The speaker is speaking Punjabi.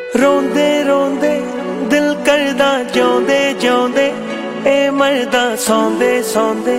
रोंदे रोंदे दिल करदा जिउंदे जिउंदे ए मरदा सौंदे सौंदे।